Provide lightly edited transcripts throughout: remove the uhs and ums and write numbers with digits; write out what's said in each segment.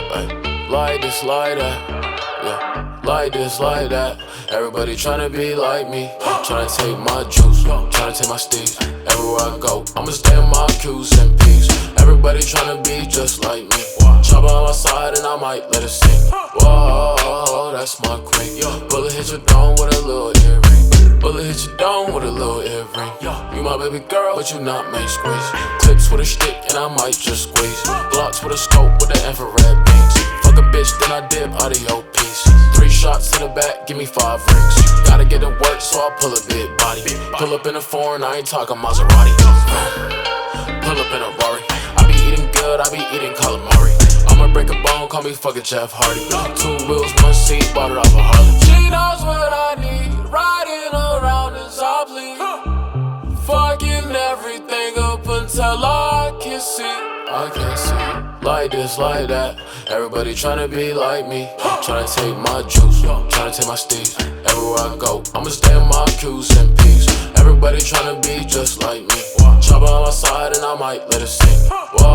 Ay, like this, like that. Yeah, like this, like that. Everybody tryna be like me, tryna take my juice, tryna take my steez. Everywhere I go, I'ma stay on my Q's and P's. Everybody tryna be just like me. Chop on my side and I might let it sing. Whoa, that's my queen. Bullet hit your dome with a little earring. Bullet hit your dome with a little earring. You my baby girl, but you not main squeeze. Clips with a stick and I might just squeeze. Blocks with a scope with the infrared beams. Fuck a bitch, then I dip audio piece. 3 shots to the back, give me 5 rings. Gotta get to work, so I pull a big body. Pull up in a foreign, I ain't talking Maserati. Pull up in a Rari. I be eating good, I be eating calamari. I'ma break a bone, call me fucking Jeff Hardy. 2 wheels, 1 seat, bought it off a Harley. She knows what I need, riding around as I bleed. Fucking everything up until I can see. I can't see. Like this, like that. Everybody tryna be like me, tryna take my juice, tryna take my steez. Everywhere I go, I'ma stay on my Q's and P's. Everybody tryna be just like me. Chop on my side and I might let it sing.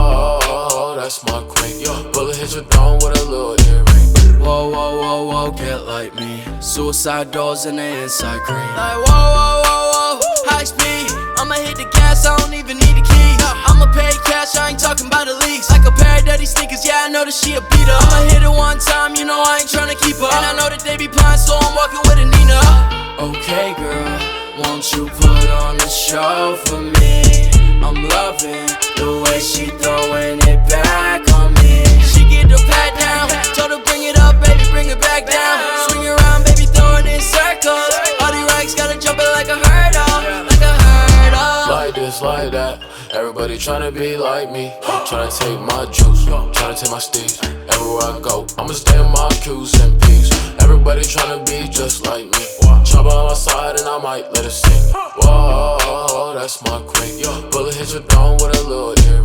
Whoa, that's my queen. Bullet hit your dome with a little earring. Whoa, whoa, whoa, whoa, get like me. Suicide doors and the inside green. Like whoa, whoa, whoa, whoa, high speed. I'ma hit the gas, I don't even need a key. I'ma pay cash, I ain't talking about a lease. Like a pair of dirty sneakers, yeah, I know that she a beater. I'ma hit it one time, you know I ain't tryna keep her. And I know that they be blind, so I'm walking with a Nina. Okay, girl, won't you put on the show for me? I'm loving the way she throwing it back on me. She get the pat down, told her bring it up, baby, bring it back down. Swing around, baby, throw it in circles. All these racks gotta jump it like a hurdle, like a hurdle. Like this, like that. Everybody tryna be like me, tryna take my juice, tryna take my steez. Everywhere I go, I'ma stay on my Q's and P's. Everybody tryna be just like me. Chop on my side and I might let it sing. Whoa, that's my queen. Bullet hit your dome with a little earring.